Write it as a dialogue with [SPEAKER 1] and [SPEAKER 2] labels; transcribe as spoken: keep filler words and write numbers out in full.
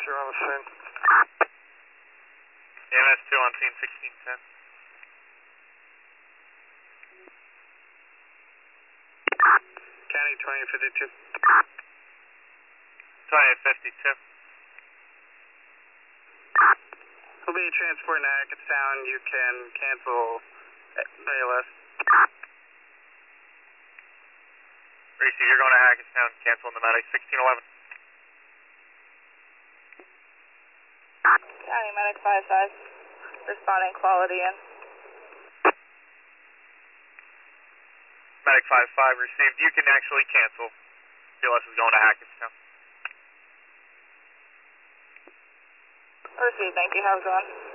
[SPEAKER 1] two on the scene.
[SPEAKER 2] E M S two on scene sixteen ten.
[SPEAKER 1] County twenty fifty-two.
[SPEAKER 2] twenty fifty-two.
[SPEAKER 1] We'll be transporting to Hackettstown. You can cancel A L S.
[SPEAKER 2] Receive, you're going to Hackettstown, cancel on the Medic sixteen eleven.
[SPEAKER 3] County Medic five five, responding quality in.
[SPEAKER 2] Medic five five received, you can actually cancel. C L S is going to Hackettstown.
[SPEAKER 3] Received, thank you, have a good one.